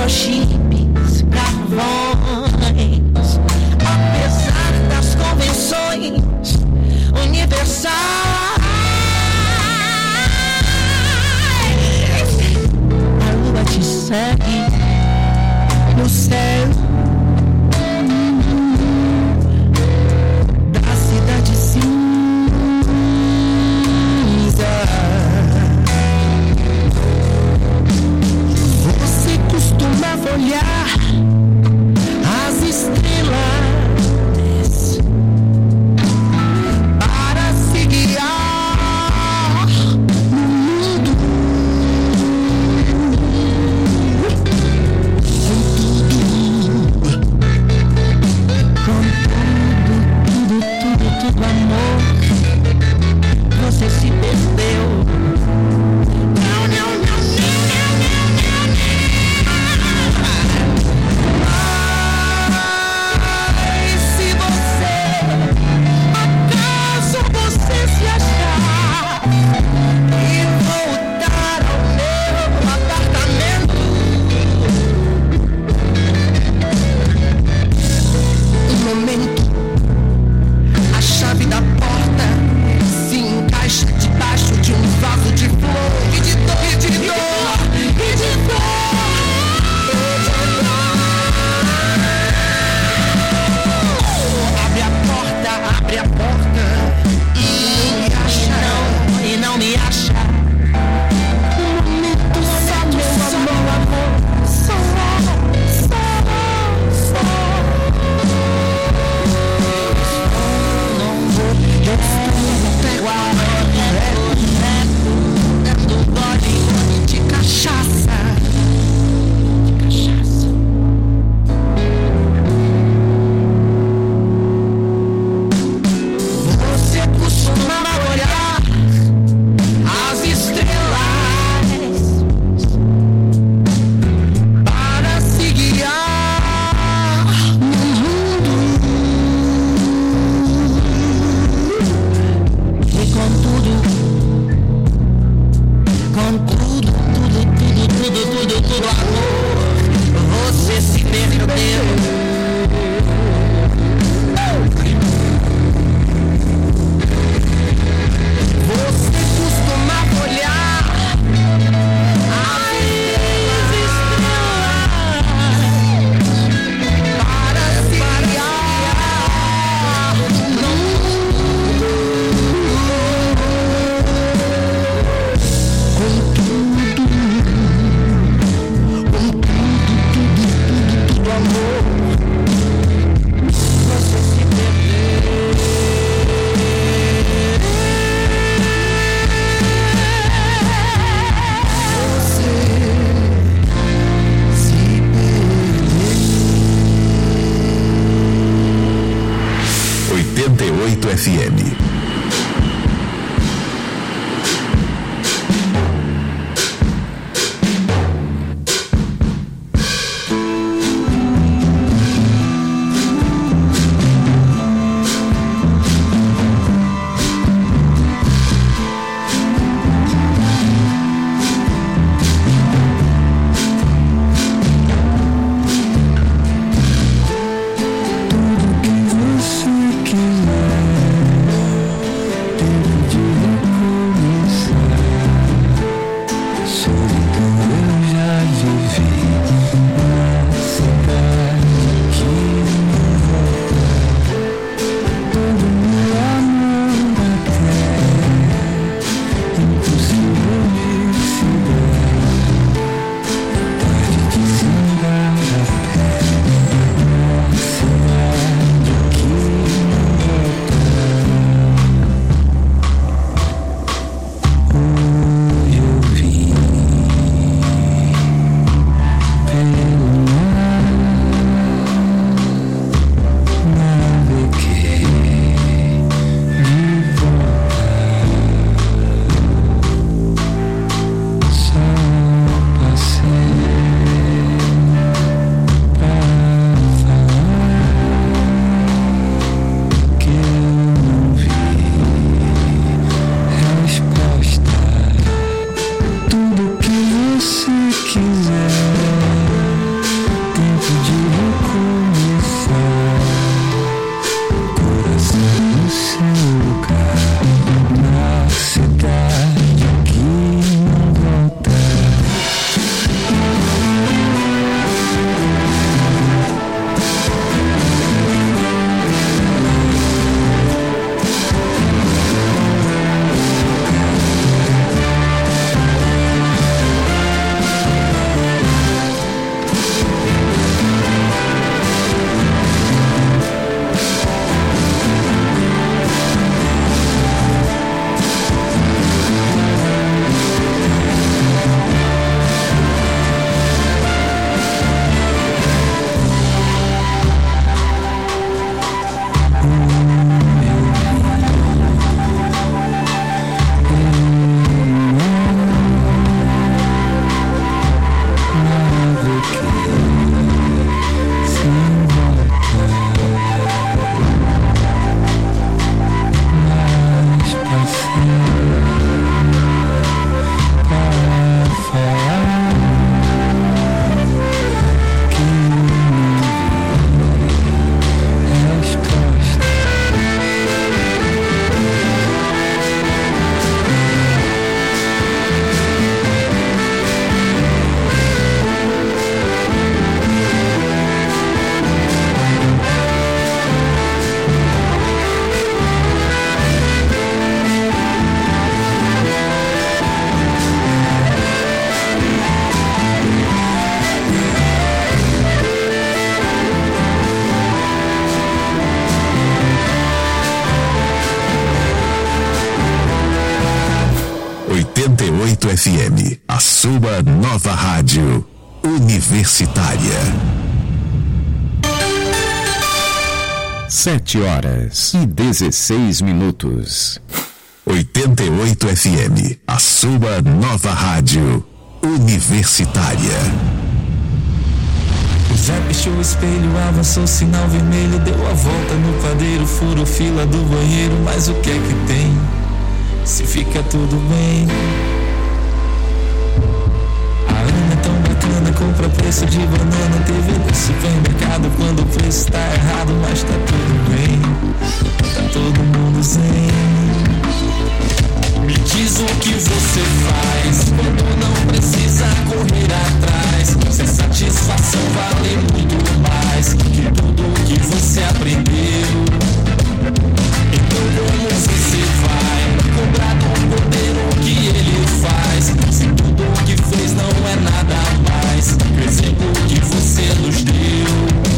microchips, carvões, apesar das convenções universais, a lua te segue no céu da cidade cinza. Você costumava olhar as estrelas para se guiar no mundo. Tudo, amor, você se perdeu. Não. Ai, se você, acaso você se achar e voltar ao meu apartamento, um momento, a chave da porta se encaixa debaixo de um vaso de flor e de dor, e de dor, e de dor, e de dor. Abre a porta e me acha, e não me acha. Um momento só, meu amor, só. Dando gole de cachaça. Você costuma olhar as estrelas para se guiar no mundo. E com tudo, amor, você se perdeu. Você costumava olhar as estrelas para se guiar no mundo. Com tudo, amor, você se perdeu. Você se perdeu. 88 FM. Tudo que você quiser. Rádio Universitária. 7h16. 88 FM, a sua nova rádio universitária. Já pichou o espelho, avançou sinal vermelho, deu a volta no padeiro, furou fila do banheiro, mas o que é que tem? Se fica tudo bem. A Ana é tão bacana, compra preço de banana, TV do supermercado quando o preço tá errado, mas tá tudo bem, tá todo mundo zen. Me diz o que você faz quando não precisa correr atrás. Se satisfação vale muito mais que tudo que você aprendeu. Então como você vai cobrar do poder o que ele faz? Se tudo o que fez não é nada mais que o exemplo que você nos deu.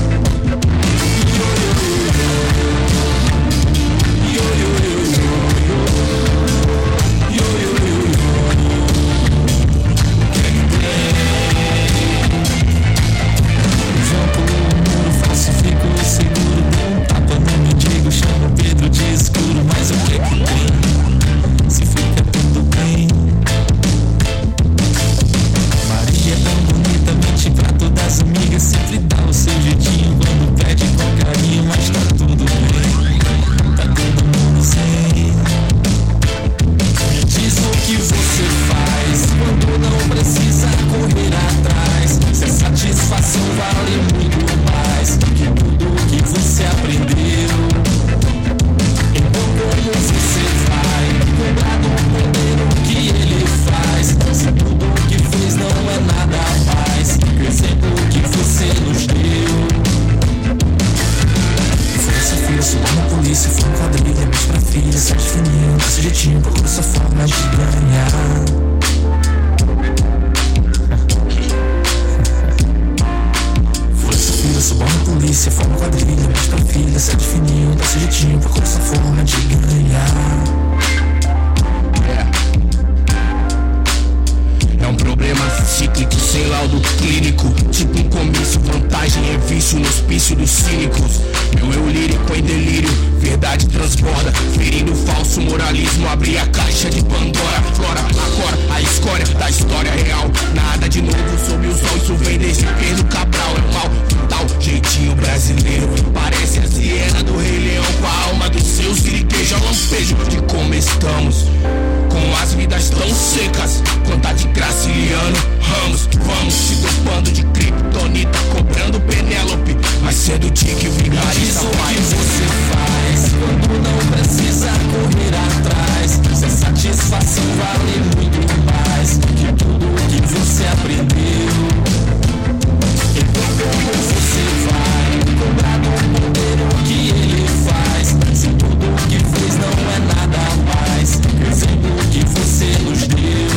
Chama Pedro de escuro, mas o que é que tem? Se fica tudo bem. Maria é tão bonita, mente pra todas as amigas, sempre dá o seu jeitinho quando pede com carinho, mas tá tudo bem, tá todo mundo zen. Me diz o que você faz quando não precisa correr atrás. Se a satisfação vale muito mais que tudo que você aprendeu. Como você vai cobrar do poder o que ele faz? Se tudo o que fez não é nada mais que o exemplo que você nos deu. Força, filha, sou uma polícia, foi quadrilha, mas pra filha, sete fininho, desse jeitinho, procura sua forma de ganhar. Filha, sou bom na polícia, forma quadrilha, mas pra filha, sete fininho, desse jeitinho, procura essa forma de ganhar. É um problema cíclico, sem laudo clínico, tipo um comício, vantagem é vício no hospício dos cínicos. Meu eu lírico em delírio, verdade transborda, ferindo falso moralismo, abri a caixa de Pandora. Flora, agora, a escória da história real, nada de novo sob o sol, isso vem desde Pedro Cabral. É mal, tal jeitinho brasileiro, parece a hiena do Rei Leão, com a alma dos seus siriqueja, lampejo de como estamos, com as vidas tão secas, conta de Graciliano Ramos, vamos se dopando de criptonita, cobrando Penélope, mas sendo Dick vigarista. O que você faz quando não precisa correr atrás? Se a satisfação vale muito mais que tudo que você aprendeu. Então como você vai cobrar do poder o que ele faz? Se tudo o que fez não é nada mais que o exemplo que você nos deu.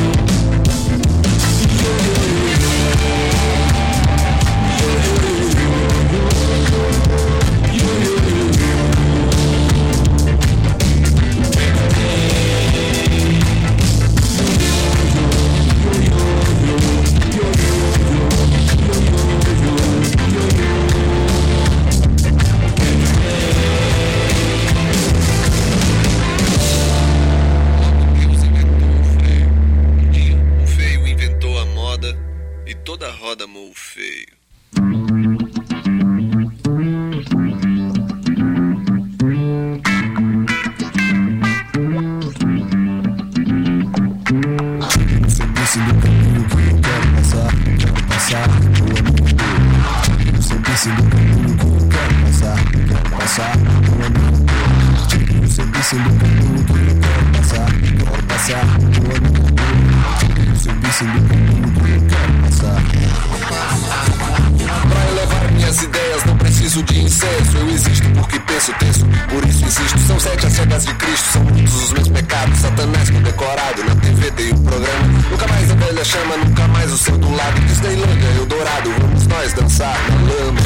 Toda roda amou o feio. Você do caminho que eu quero passar pelo amigo. Você disse do caminho que eu quero passar pelo amigo. Você disse do caminho que eu quero passar pelo amigo. Você disse do caminho que eu quero passar. Pra elevar minhas ideias não preciso de incenso. Eu existo porque penso tenso, por isso existo. São 7 as cegas de Cristo, são muitos os meus pecados. Satanás condecorado, na TV tem um programa. Nunca mais a velha chama, nunca mais o seu do lado. Disneylândia, Eldorado, vamos nós dançar na lama.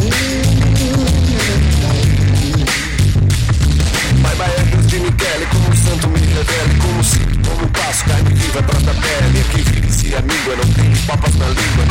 Bye bye é Deus de Michele, como o santo me revele. Como sinto, como passo, carne viva, brota pele. Aqui vive-se a míngua, não tem papas na língua.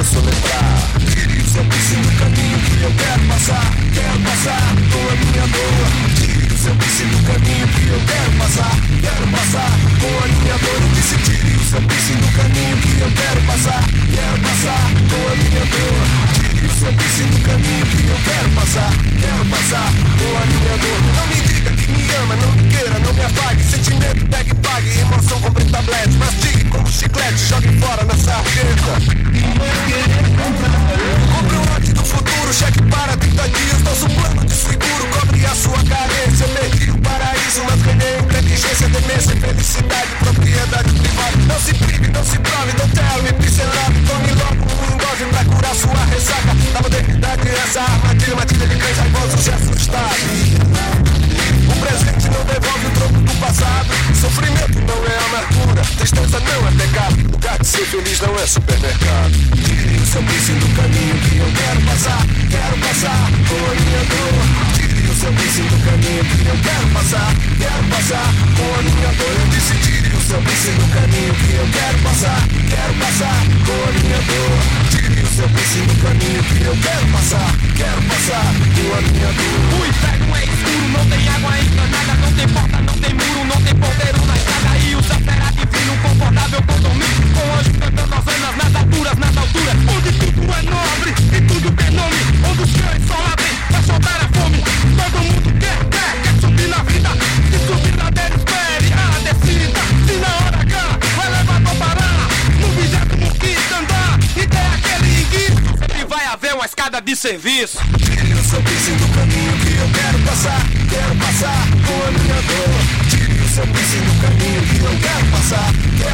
soletrar. Tire o seu vício do caminho que eu quero passar com a minha dor. Tire o seu vício do caminho que eu quero passar com a minha dor. Eu disse tire o seu vício do caminho que eu quero passar com a minha dor. Tire o seu vício do caminho que eu quero passar com a minha dor. Não me diga que me ama, não me queira, não me apague. Sentimento pegue e pague, emoção compre tablete. Mastigue como chiclete, jogue fora na sarjeta. Compre um lote do futuro, cheque para 30 dias. Nosso plano de seguro cobre a sua carência. Perdi o paraíso, mas ganhei inteligência, demência, felicidade, propriedade privada. Não se prive, não se prove, don't tell me, pincelado. Tome logo um engove pra curar sua ressaca. Da modernidade, essa armadilha de cães raivosos e assustados. O presente não devolve o troco do passado. Sofrimento não é amargura, tristeza não é pecado. Lugar de ser feliz não é supermercado. Tire o seu vício do caminho que eu quero passar com a minha dor. Tire o seu vício do caminho que eu quero passar com a minha dor. Eu disse tire o seu vício do caminho que eu quero passar com a minha dor. Tire o seu vício do caminho que eu quero passar com a minha dor. O inferno é escuro, não tem água encanada, não tem porta, não tem muro, não tem porteiro na estrada. E o céu será divino, confortável condomínio, com anjos cantando hosanas nas alturas, onde tudo é nobre e tudo tem nome, onde os cães só labrem pra soltar a fome. Todo mundo quer subir na vida, se subir na dele espere a descida. Se na hora H o elevador parar, no 25º andar e der aquele enguiço, sempre vai haver uma escada de serviço. Tire o seu vício do caminho que eu quero passar com a minha dor. Tire o seu vício do caminho que eu quero passar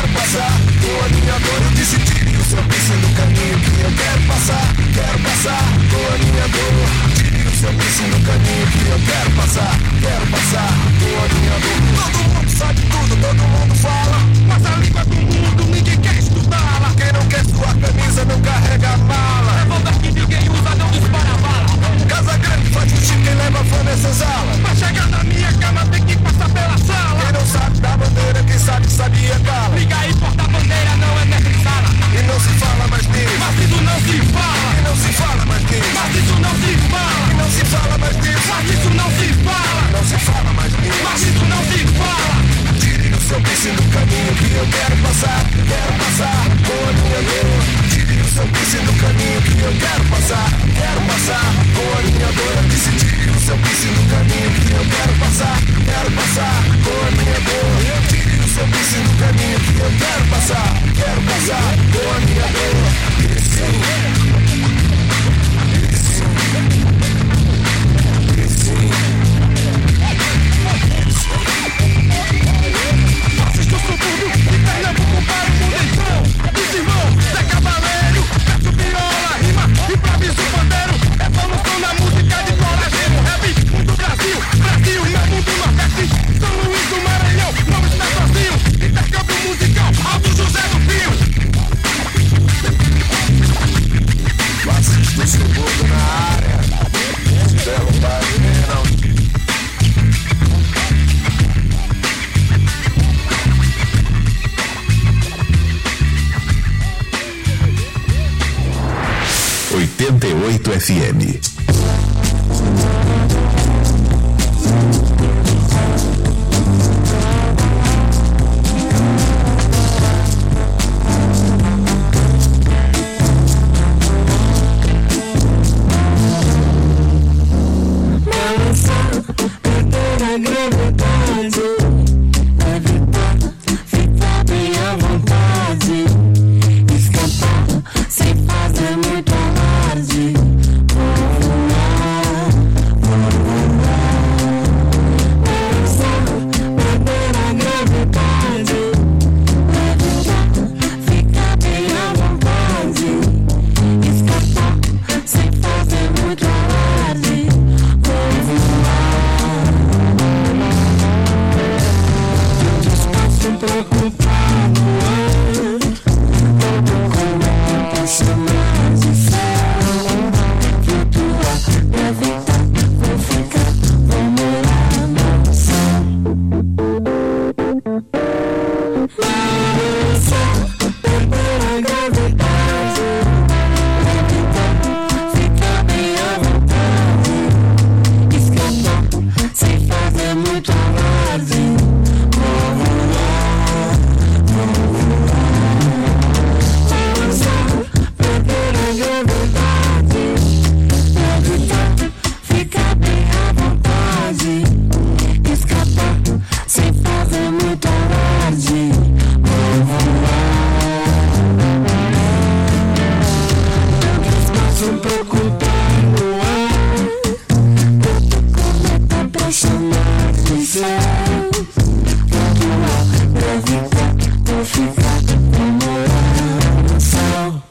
com a minha dor. Eu disse tire o seu vício do caminho que eu quero passar com a minha dor. Tire o seu vício do caminho que eu quero passar com a minha dor. Todo mundo sabe tudo, todo mundo fala, mas a língua do mundo ninguém quer estudá-la. Quem não quer suar camisa não carrega a mala. Levanta que ninguém usa, não dispara bala. Casa grande faz xixi, quem leva fã nessas alas. Pra chegar na minha cama tem que passar pela sala. Quem não sabe da bandeira, quem sabe sabia cala. Liga aí, porta-bandeira, não é nessa sala. E não se fala mais disso, Mas isso não se fala. e não se fala mais disso, Mas isso não se fala. e não se fala mais disso, Mas isso não se fala. não se fala mais disso. Mas isso não se fala. Tire o seu vício do caminho que eu quero passar com a minha dor. Tire o seu vício do caminho que eu quero passar com a minha dor. Eu disse tire o seu vício do caminho que eu quero passar com a minha dor. Tire o seu vício do caminho que eu quero passar com a minha dor. Assista o subúrbio de Pernambuco para o mundo então. Os irmãos Zé Cavaleiro, verso viola, rima, improviso pandeiro. Evolução na música de colagem, no rap, mundo Brasil, meu mundo Nordeste. São Luís do Maranhão, não está sozinho. Intercâmbio musical, Alto José do Pio. Assista o subúrbio na área. Se derrubar não. FM. Sem fazer muito alarde. preocupar no ar. Cometa pra chamar de céu. Pra ficar, vou ficar como lá no céu.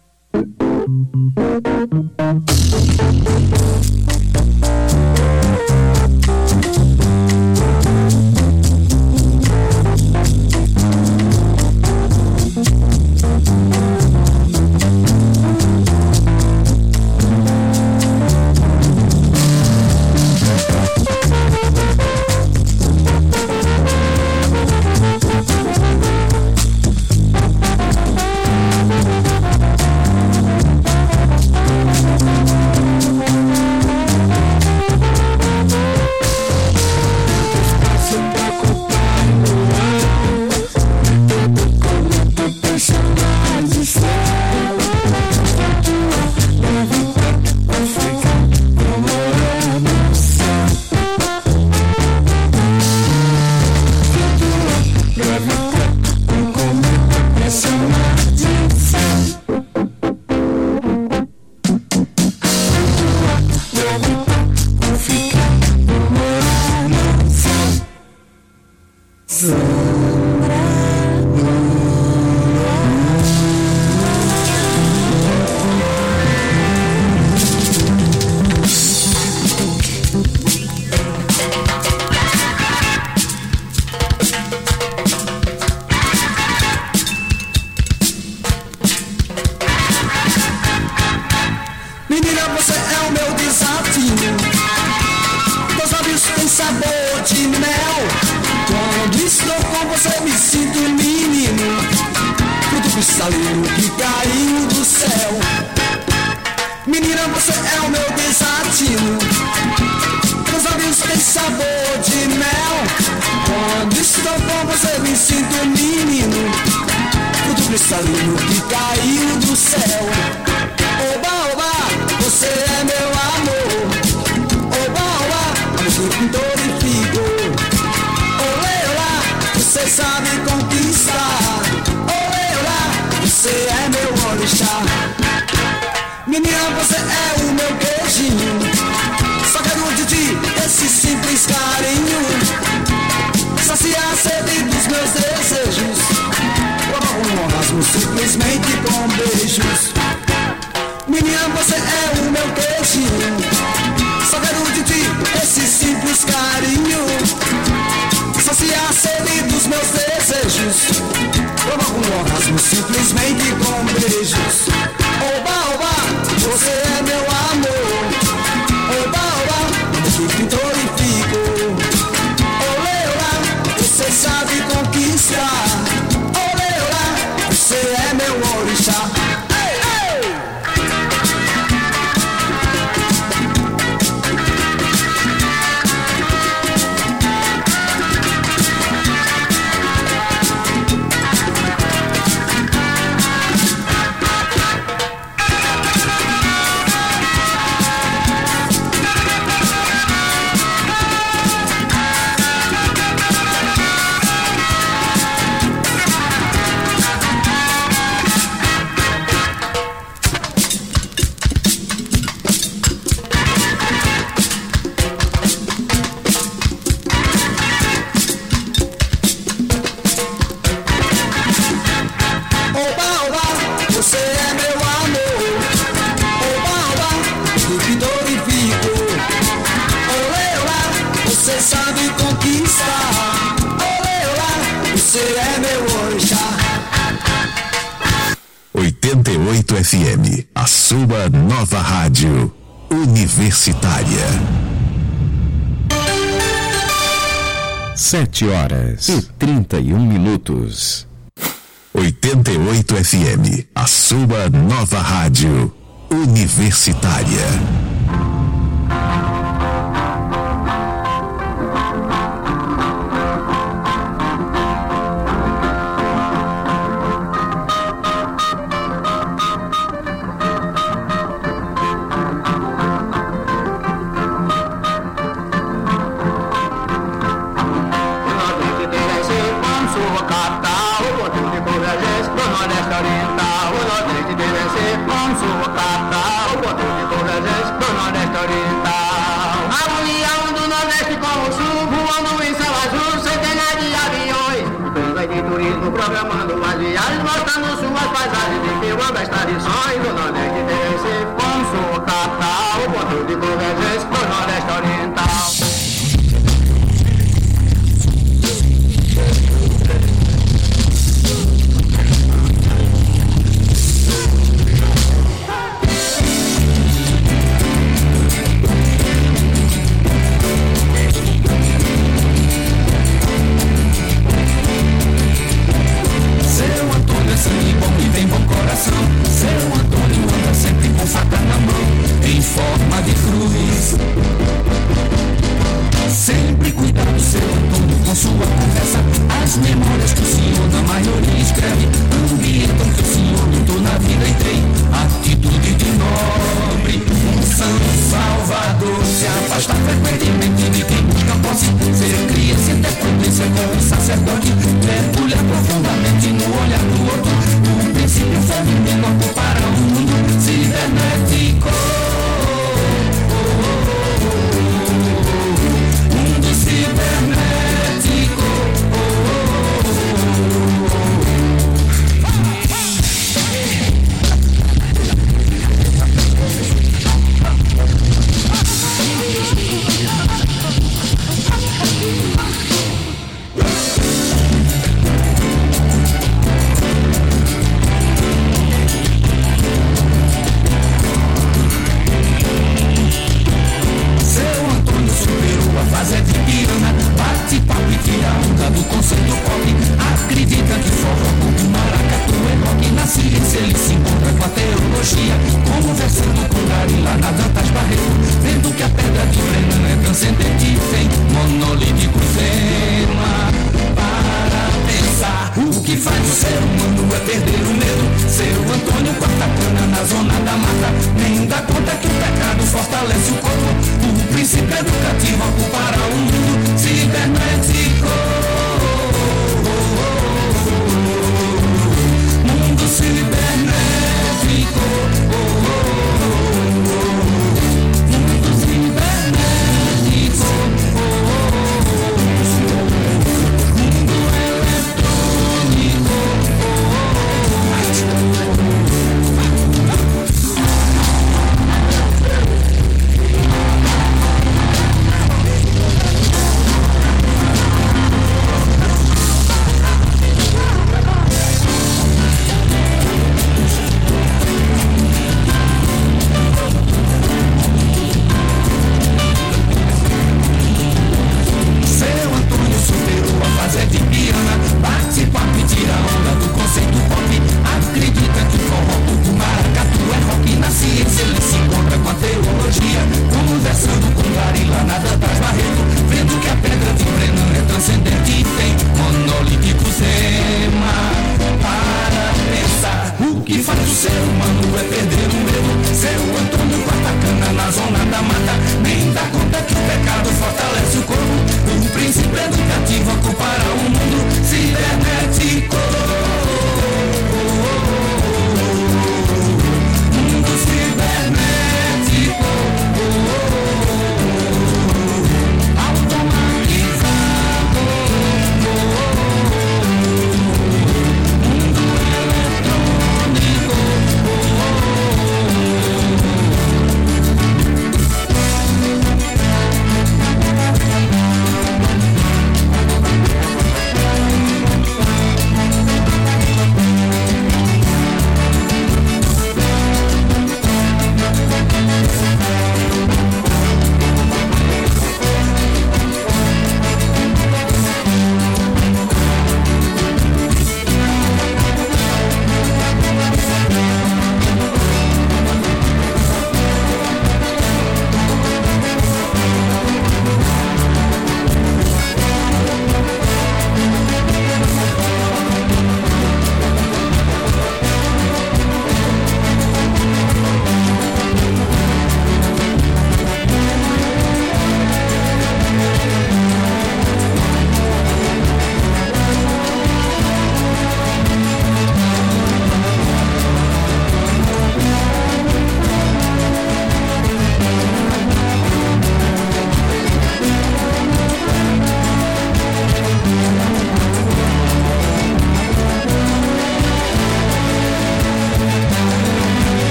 FM, a sua nova rádio universitária. 7h31. 88 FM, a sua nova rádio universitária. Oriental, o Nordeste deve ser com sua capital. viagens mostrando suas paisagens e filmando as tradições do Nordeste. Vamos sucatar o ponto de convergência do Nordeste Oriental. Sangue bom e tem bom coração. Seu Antônio anda sempre com faca na mão, em forma de cruz. Sempre cuidado, seu Antônio, com sua conversa. As memórias que o senhor na maioria escreve ambientam que o senhor lutou na vida e tem atitude de nobre. Um santo salvador se afasta frequentemente de quem busca posse. Ser criança em dependência com o sacerdote, mergulha profundamente no olhar do outro. O princípio feminino para o mundo cibernético. Mundo cibernético. Fase de piranha, bate papo e tira onda do conceito pop. Acredita que forró, o maracatu é rock. Na ciência ele se encontra com a teologia, conversando com Gary lá na Dantas Barreto, vendo que a pedra de Brennan é transcendente e tem monolítico tema para pensar. O que faz o ser humano é perder o medo. Seu Antônio corta cana na zona da mata, nem dá conta que o pecado fortalece o corpo. O princípio educativo para o mundo cibernético. Mundo cibernético.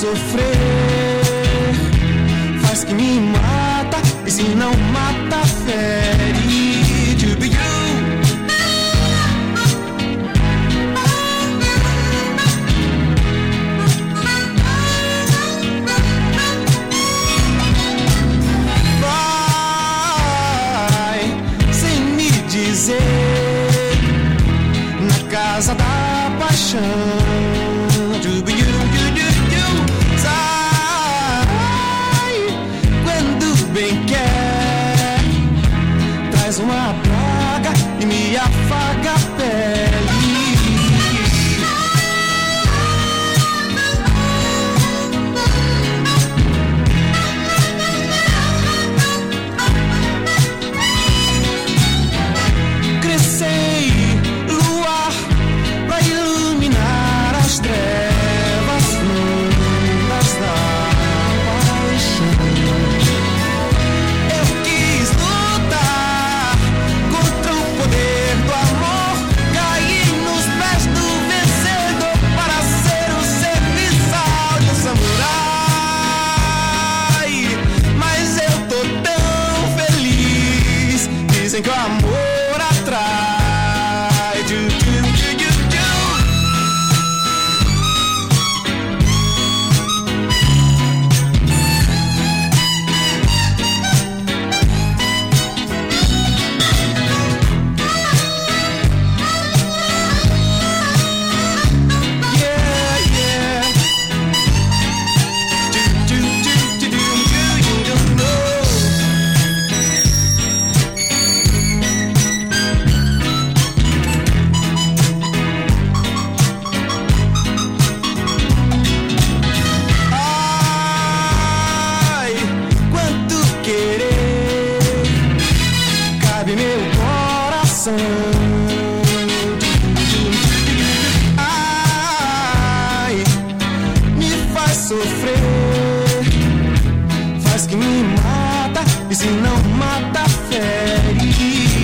sofrer, faz que me mata, e se não mata, fere. To be you. Na casa da paixão, sai quando bem quer, traz uma praga e me afaga a pele. Dizem que o amor atrai. Ai, me faz sofrer, faz que me mata, e se não mata, fere.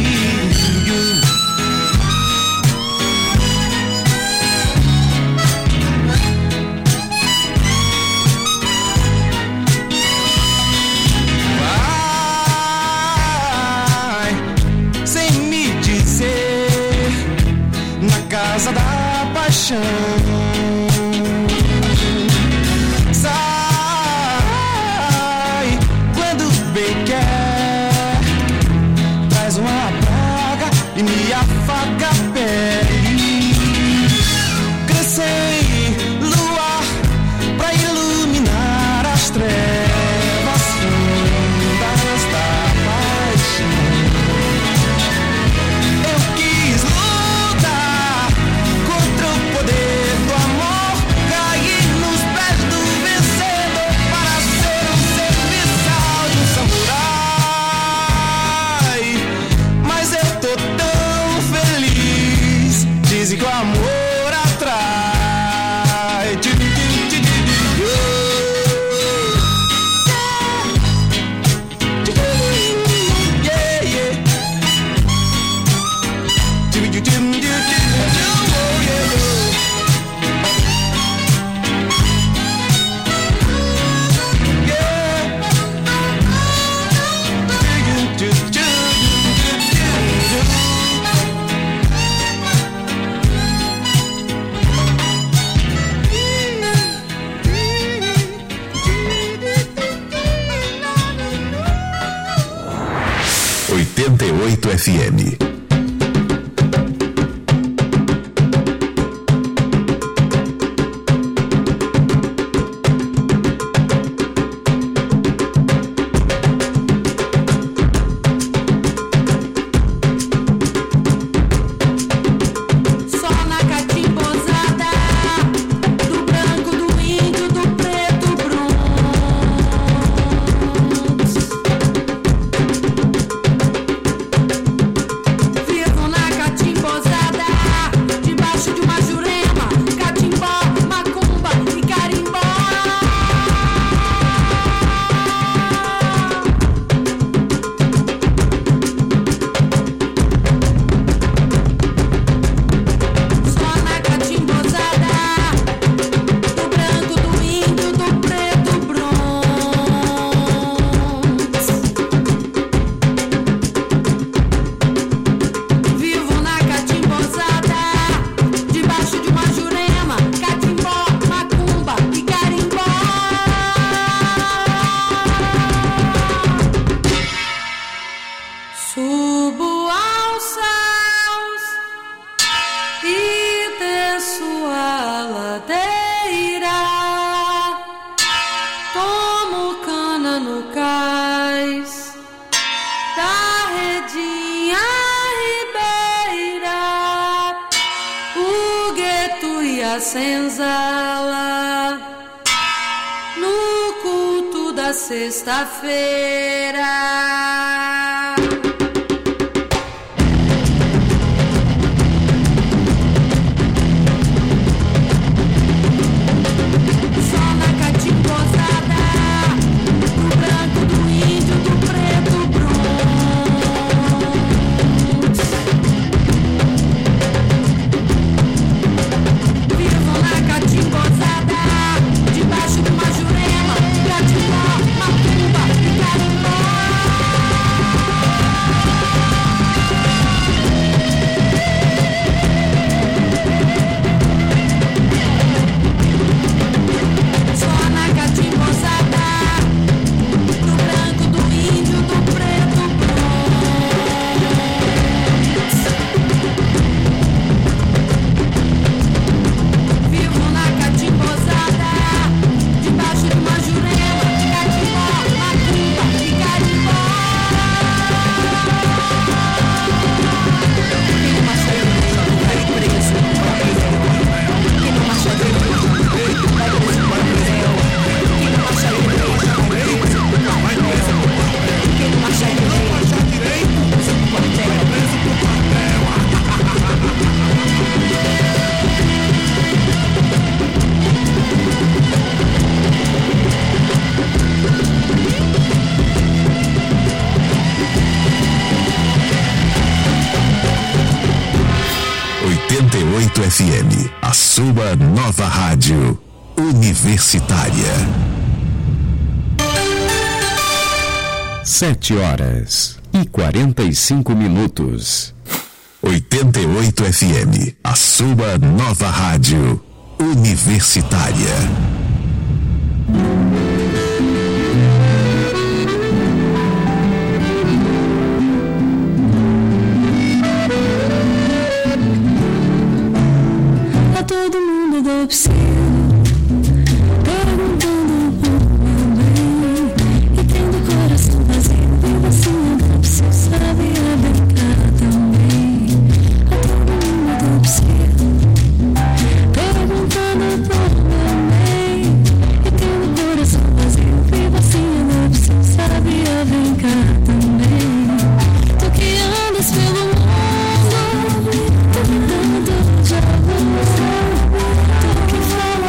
Casa da paixão, sai quando bem quer, traz uma praga e me afaga a pele. Crescei luar pra iluminar as trevas fundas da paixão. Eu quis lutar contra o poder do amor, cair nos pés do vencedor para ser um serviçal de um samurai. Mas eu tô tão feliz, dizem que o amor atrai. FM. gueto e a senzala, no culto da sexta-feira. FM, a sua nova rádio universitária. 7h45. 88 FM, a sua nova rádio universitária. Todo mundo da opção, perguntando por meu bem, e tendo o coração vazio, viva assim a opção, sabe a brincar também. A todo mundo da opção, perguntando por meu bem, e tendo o coração vazio, viva assim a opção, sabe a brincar também. Tu que andas pelo mundo, tentando já vou.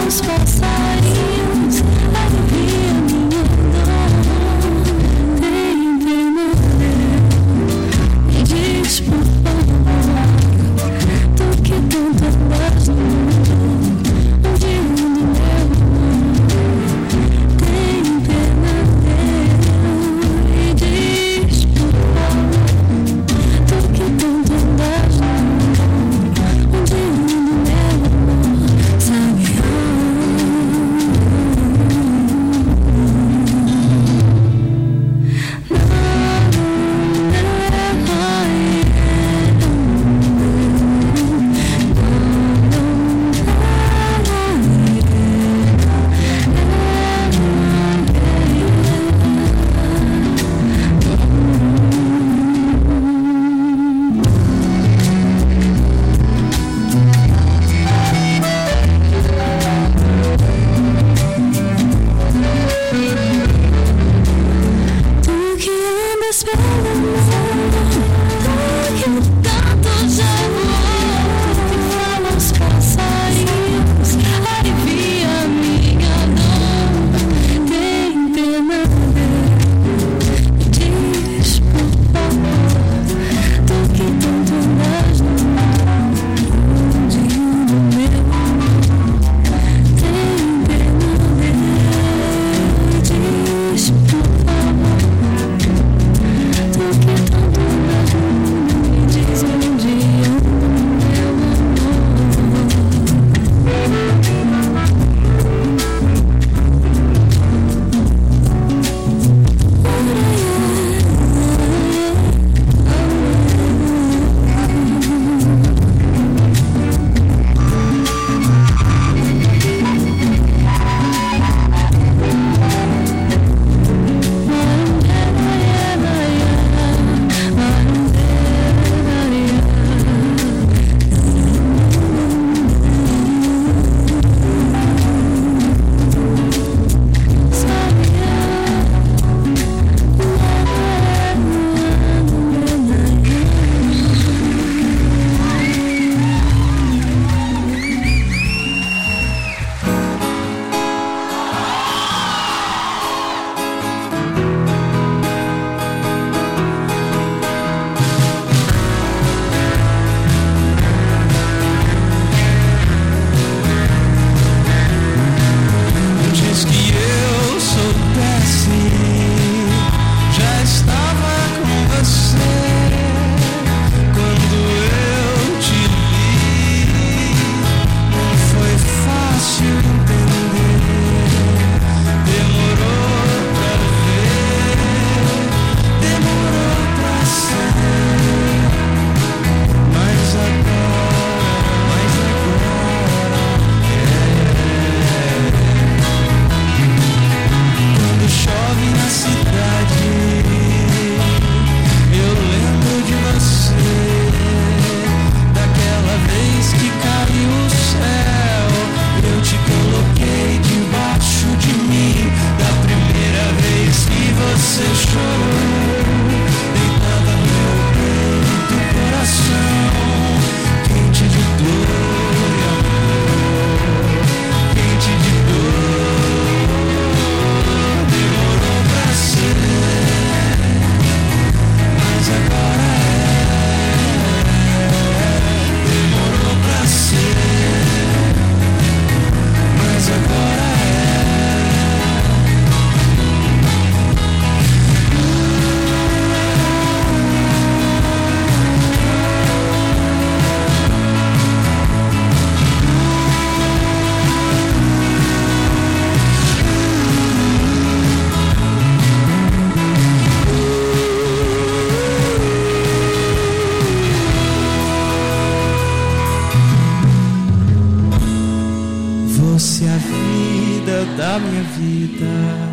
Você é a vida da minha vida.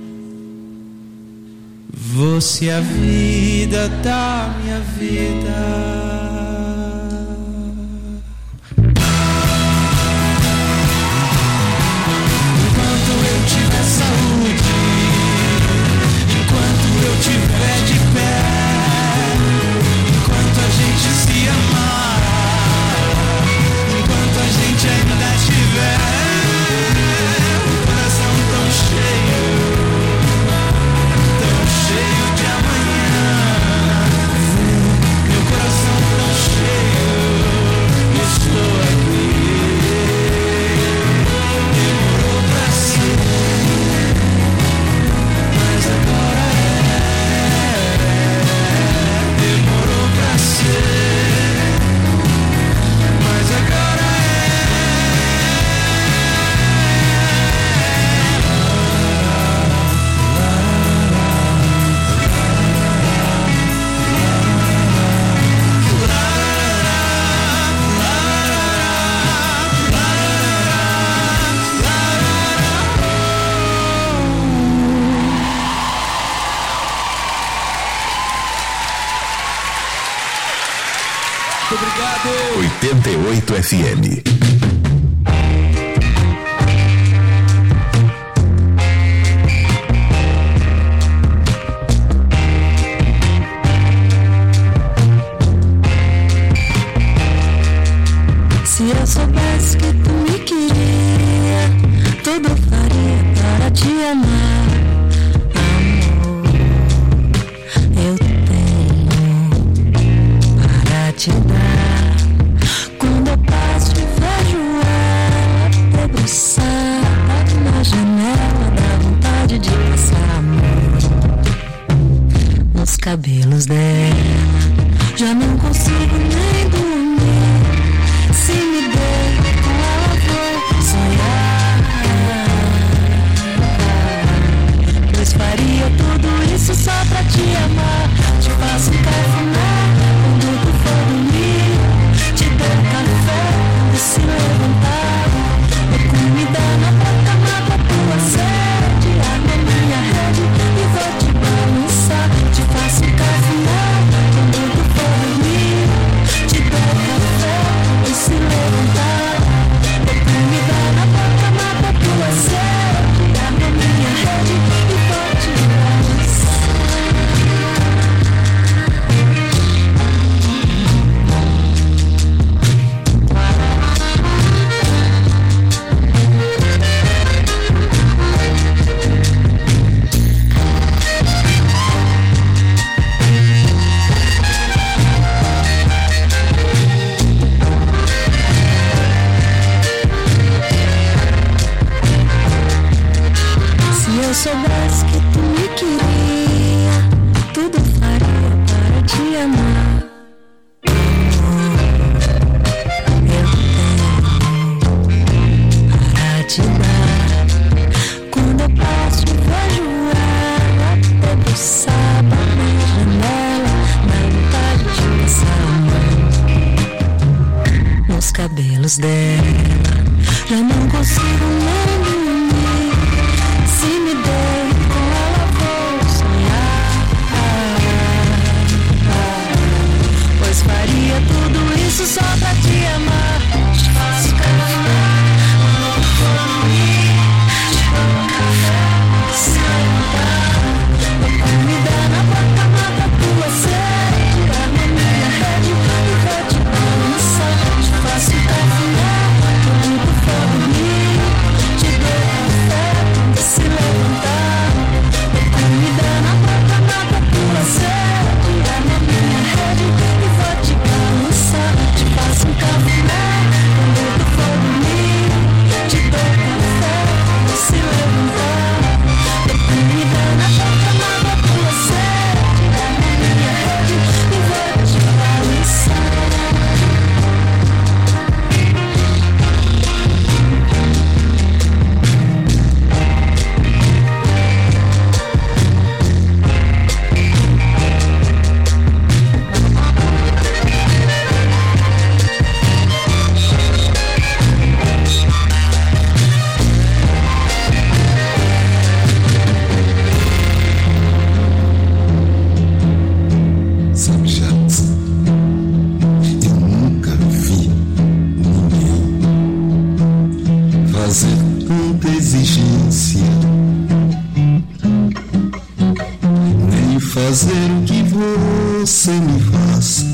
Você é a vida da minha vida. Eu tiver de pé, enquanto a gente se amar, enquanto a gente ainda tiver um coração tão cheio de amanhã, meu coração tão cheio, estou aqui. Demorou pra ser, mas agora demorou pra ser, mas agora Obrigado. 88 FM. Se eu soubesse que tu me queria, tudo faria para te amar. Amor, eu tenho para te dar. Quando eu passo e vejo ela debruçada na janela, dá vontade de passar a mão nos cabelos dela. Já não consigo nem dormir. Se me der com ela vou sonhar, pois faria tudo isso só pra te amar. Te faço um cafuné quando tu for dormir, te dou café e se levantar, dou comida na boca, mata tua sede, arma minha rede e vou te balançar. Te faço um cafuné quando tu for dormir, te dou café e se levantar, dou comida na boca, mata tua sede, arma minha rede e vou te balançar. Se eu soubesse que tu me queria, tudo faria para te amar. Eu tenho para te dar. Quando eu passo e vejo ela debruçada na janela, dá vontade de passar a mão nos cabelos dela. Já não consigo nem dormir. Se me der com ela vou sonhar, pois faria tudo isso só pra te amar. Te faço cafuné quando tu for dormir, te dou café e se levantar, dou comida na boca, mata tua sede, arma minha rede e vou te balançar. Te faço cafuné fazer tanta exigência, nem fazer o que você me faz.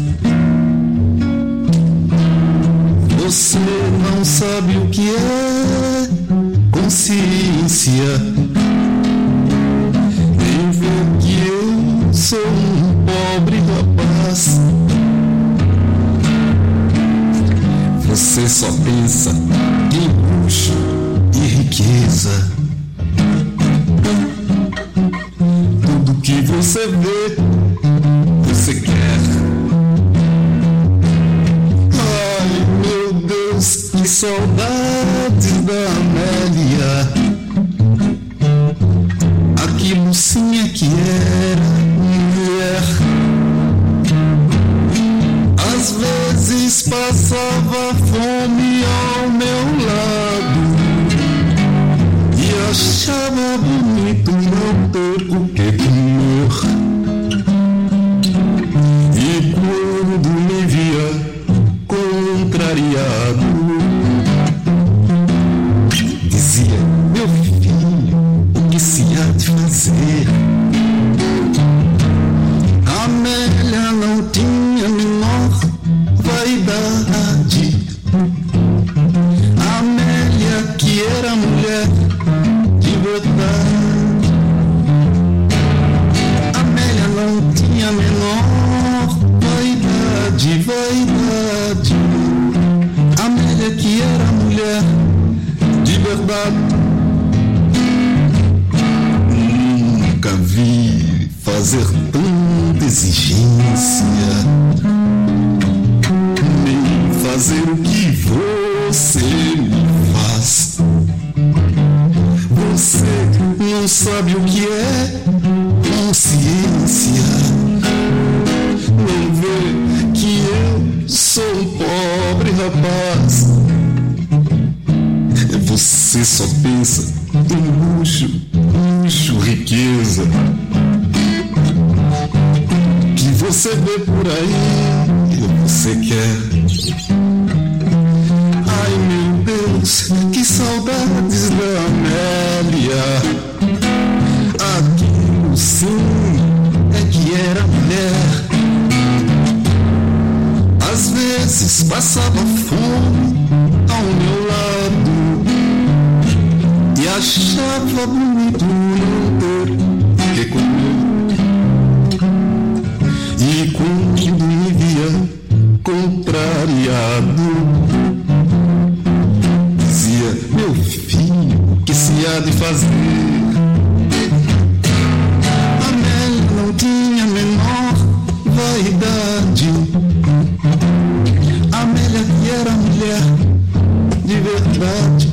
Você não sabe o que é consciência, nem ver que eu sou um pobre rapaz. Você só pensa em luxo e riqueza. Tudo que você vê, você quer. Ai, meu Deus, que saudade da Amélia. Aquilo sim é que era mulher. Às vezes passava fome ao meu lado e achava bonito não ter o que comer. E quando me via contrariado, dizia: meu filho, o que se há de fazer? Amélia não tinha a menor vaidade. Amélia, que era mulher de verdade. Amélia não tinha a menor vaidade. Amélia, que era mulher de verdade. Nunca vi fazer tanta exigência, nem fazer o que você me faz. Você não sabe o que é consciência, não vê que eu sou um pobre rapaz. Você só pensa em luxo, riqueza. Que você vê por aí e você quer. Ai, meu Deus, que saudades da Amélia. Aquilo sim é que era mulher. Às vezes passava fome ao meu lado e achava bonito não ter que comer. E quando me via contrariado, dizia: meu filho, o que se há de fazer? Amélia não tinha a menor vaidade. Amélia, que era mulher de verdade.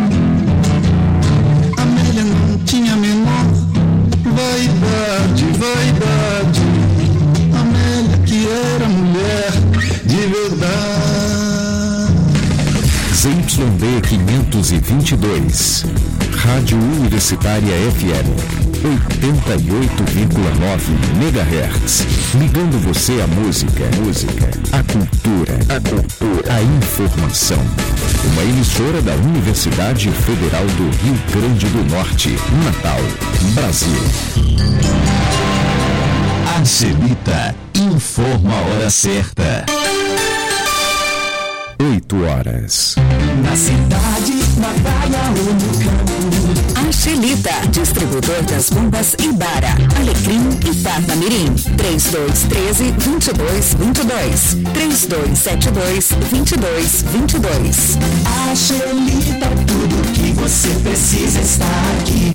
Amélia não tinha a menor vaidade. Amélia, que era mulher de verdade. ZYD 522, Rádio Universitária FM, 88,9 MHz, ligando você à música, à cultura, à informação. Uma emissora da Universidade Federal do Rio Grande do Norte, Natal, Brasil. Angelita informa a hora certa. 8 horas. Na cidade, na praia ou no campo. Angelita, distribuidor das bombas Ibara, Alecrim e Parnamirim. 3213-2222. 3272-2222. Angelita, tudo que você precisa está aqui.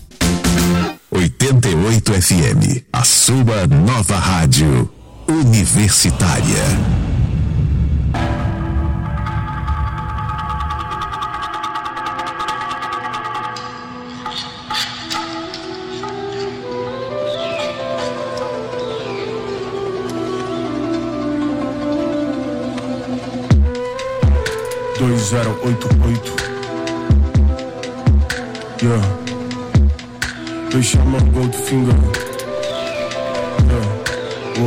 88 FM, a sua nova rádio universitária. Yeah. They shot my Goldfinger. Yeah.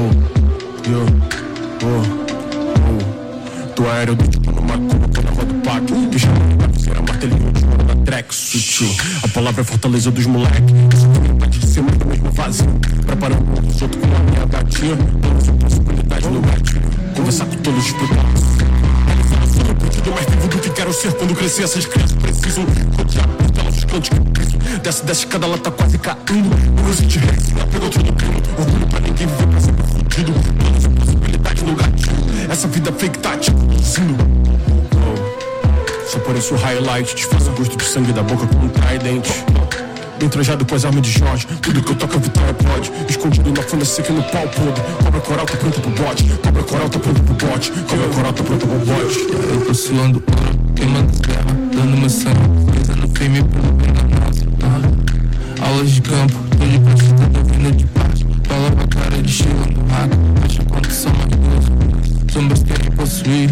Do aéreo do tipo numa curva na roda do parque. Me chama na piscina, martelinho de ouro na track. complexo, tio. A palavra é fortaleza dos moleques. Isso também pode ser muito mesmo vazio. Preparando os outros com a minha gatinha. Todas as possibilidades no gatinho. Conversar com todos os pedaços. Eu perdido mais vivo do que quero ser quando crescer. Essas crianças precisam rodear pelos cantos que piso. Desce escada, ela tá quase caindo. O Exit Rex, ela pegou tudo pino. Orgulho pra ninguém viver pra sempre fudido. Todas as possibilidades no gatinho. Essa vida fake tá te ensino. Só por isso o highlight te faz o gosto de sangue da boca com um tridente. Bem trajado com as armas de Jorge. Tudo que eu toco a vitória pode. Escondido na funda seca e no pau podre. Cobra coral tá pronto pro bote. Cobra coral tá pronto pro bote. Cobra coral tá pronto pro bote. Eu tô suando ouro, queimando terra, dando meu sangue, pesando firme pelo bem da nossa. Aulas de campo, tô de prostituta, tô vindo de baixo. Fala pra cara de estilo no rato. Acha quanto são maldosos. Sombras querem possuir.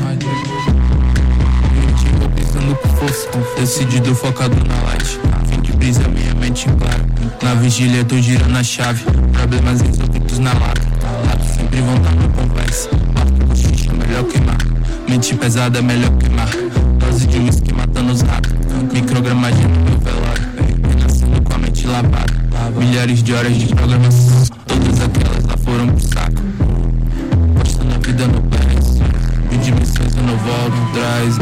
Pisando com força, decidido, focado na light. Fim de brisa, minha mente clara. Na vigília, tô girando a chave. Problemas resolvidos na lata. Lápis sempre vão estar no conversa. Papo com xixi, melhor queimar. Mente pesada, melhor queimar. Dose de whisky matando os ratos. Microgramadinha no meu velório. Renascendo com a mente lavada. Milhares de horas de programação. Todas aquelas lá foram pro saco. Postando a vida no pés. Mil dimensões eu não volto atrás.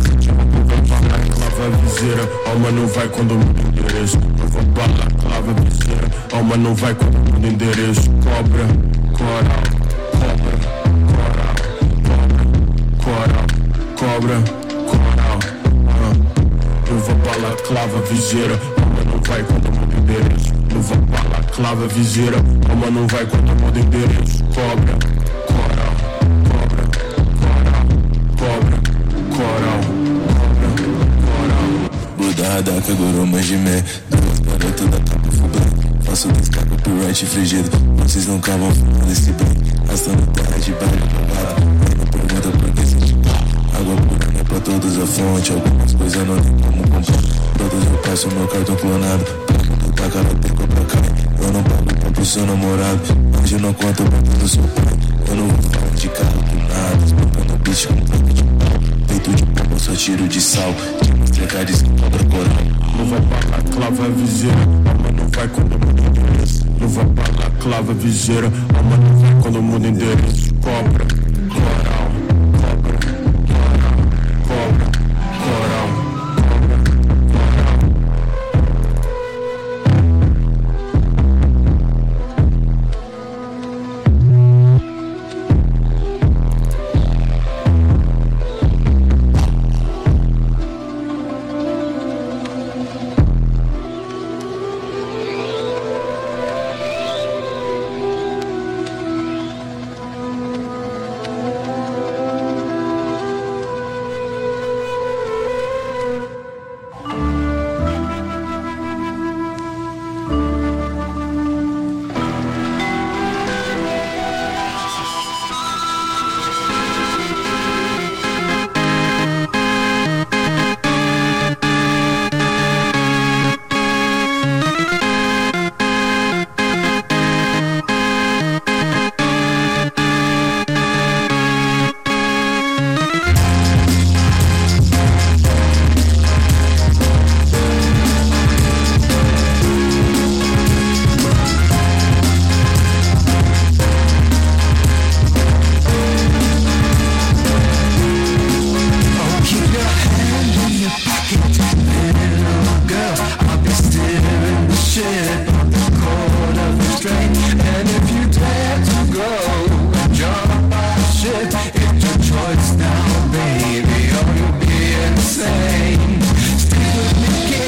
Clava viseira, alma não vai quando muda endereço. Eu vou bala, clava viseira, alma não vai quando muda endereço. Cobra, coral, cobra, coral, cobra, coral. Eu vou bala, clava viseira, alma não vai quando muda endereço. Eu vou bala, clava viseira, alma não vai quando muda endereço. Cobra, coral, cobra, coral, coral. Budada, kaguru, manjimé. Duas garotas da capa fubé. Faço descarga pro right frigido. Vocês nunca vão fumar desse bem. Gastando terra de baile provado. Aí não pergunta por que se de pau. Água pura não é pra todos a fonte. Algumas coisas não tem como comprar. Todas eu passo meu cartão clonado. Pra quando tá cara tem pra cá. Eu não pago pra pro seu namorado. Hoje não conto pra todo seu pai. Eu não vou falar de carro do nada. Espancando bicho com tanto de pau. Peito de pomba, só tiro de sal. Trecares que cobra coral. Não vai bala, clava viseira. Alma não vai quando muda endereço. Não vai bala, clava viseira. Alma não vai quando muda endereço. Cobra.